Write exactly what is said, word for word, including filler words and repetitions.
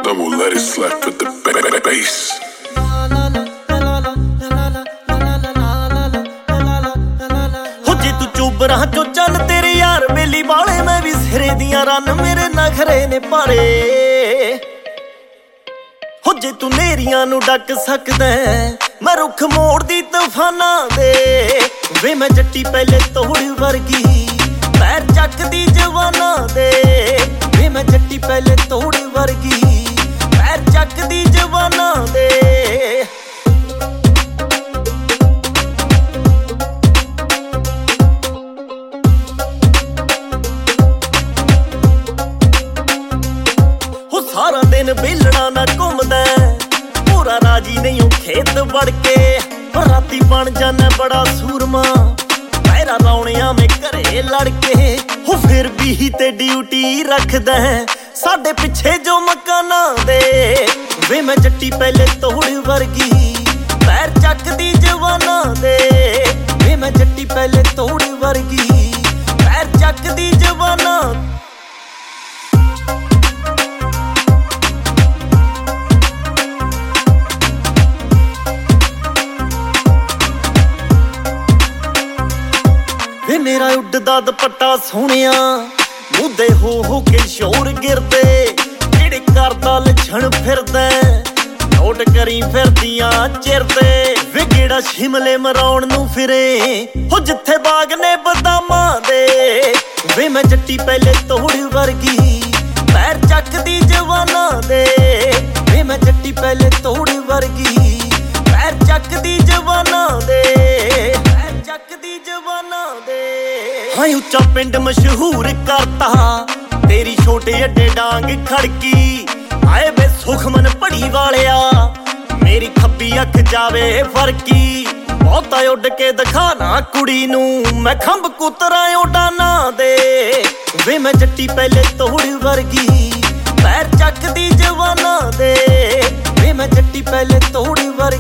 then we'll let it slap with the ba- bass. ਹੋ ਜੇ ਤੂੰ ਚੋਬਰਾਂ ਚੋਂ ਚੰਨ ਤੇਰੇ ਯਾਰ ਵੇਲੀ ਵਾਲੇ ਮੈਂ ਵੀ ਸਿਰੇ ਦੀਆਂ ਰਨ ਮੇਰੇ ਨਖਰੇ ਨੇ ਭਾਰੇ ਹੋ ਜੇ ਤੂੰ ਨੇਰੀਆਂ ਨੂੰ ਡੱਕ ਸਕਦਾ ਮੈਂ ਰੁੱਖ ਮੋੜਦੀ ਤੂਫਾਨਾਂ ਦੇ ਵੇ ਮੈਂ ਜੱਟੀ ਪਹਿਲੇ ਤੋੜ ਵਰਗੀ ਪੈਰ ਚੱਕਦੀ ਜਵਾਨਾਂ ਦੇ ਵੇ ਮੈਂ ਜੱਟੀ ਪਹਿਲੇ ਤੋੜ ਵਰਗੀ ਪੈਰ ਚੱਕਦੀ ਜਵਾਨਾਂ ਦੇ ਸਾਰਾ ਦਿਨ ਬੇਲਣਾ ਨਾ ਘੁੰਮਦਾ ਪੂਰਾ ਰਾਜੀ ਨਹੀਂ ਉਹ ਖੇਤ ਵੜ ਕੇ ਰਾਤੀ ਬਣ ਜਾਣਾ ਬੜਾ ਸੂਰਮਾ ਪੈਰਾ ਲਾਉਣਿਆਂ ਮੈਂ ਘਰੇ ਲੜ ਕੇ ਹੋ ਫਿਰ ਵੀ ਤੇ ਡਿਊਟੀ ਰੱਖਦਾ ਸਾਡੇ ਪਿੱਛੇ ਜੋ ਮਕਾਨਾਂ ਦੇ ਵੇ ਮੈਂ ਜੱਟੀ ਪਹਿਲੇ ਤੋੜ ਵਰਗੀ ਪੈਰ ਚੱਕਦੀ ਜਵਾਨਾਂ ਦੇ ਵੇ ਮੈਂ ਜੱਟੀ ਪਹਿਲੇ ਤੋੜ ਵਰਗੀ ਪੈਰ ਚੱਕਦੀ ਜਵਾਨਾਂ ਵੇ ਮੇਰਾ ਉੱਡਦਾ ਦੁਪੱਟਾ ਸੋਹਣਿਆ ਮੁੱਦੇ ਹੋ ਹੋ ਕੇ ਸ਼ੋਰ ਗਿਰਦੇ ਜਿਹੜੇ ਕਰਦਾ ਲੱਛਣ ਫਿਰਦਾ ਨੋਟ ਕਰੀ ਫਿਰਦੀਆਂ ਚਿਰਦੇ ਵੇ ਕਿਹੜਾ ਸ਼ਿਮਲੇ ਮਰਾਉਣ ਨੂੰ ਫਿਰੇ ਹੋ ਜਿੱਥੇ ਬਾਗ ਨੇ ਬਦਾਮਾਂ ਦੇ ਵੇ ਮੈਂ ਜੱਟੀ ਪਹਿਲੇ ਤੋੜ ਵਰਗੀ ਪੈਰ ਚੱਕਦੀ ਜਵਾਨਾਂ ਦੇ ਵੇ ਮੈਂ ਜੱਟੀ ਪਹਿਲੇ ਤੋੜ ਵਰਗੀ ਪੈਰ ਚੱਕਦੀ ਜਵਾਨਾਂ ਦੇ ਪੈਰ ਚੱਕਦੀ ਜਵਾਨਾਂ ਦੇ ਹਾਂ ਉੱਚਾ ਪਿੰਡ ਮਸ਼ਹੂਰ ਕਰਤਾ ਤੇਰੀ ਛੋਟੇ ਅੱਡੇ ਡਾਂਗ ਖੜਕੀ ਆਏ ਵੇ ਸੁਖਮਨ ਪੜੀ ਵਾਲਿਆ ਮੇਰੀ ਖੱਬੀ ਅੱਖ ਜਾਵੇ ਫਰਕੀ ਬਹੁਤਾ ਉੱਡ ਕੇ ਦਿਖਾਣਾ ਕੁੜੀ ਨੂੰ ਮੈਂ ਖੰਭ ਕੁਤਰਾਂ ਉਡਾਨਾਂ ਦੇ ਵੇ ਮੈਂ ਜੱਟੀ ਪਹਿਲੇ ਤੋੜ ਵਰਗੀ ਪੈਰ ਚੱਕਦੀ ਜਵਾਨਾਂ ਦੇ ਵੇ ਮੈਂ ਜੱਟੀ ਪਹਿਲੇ ਤੋੜ ਵਰਗੀ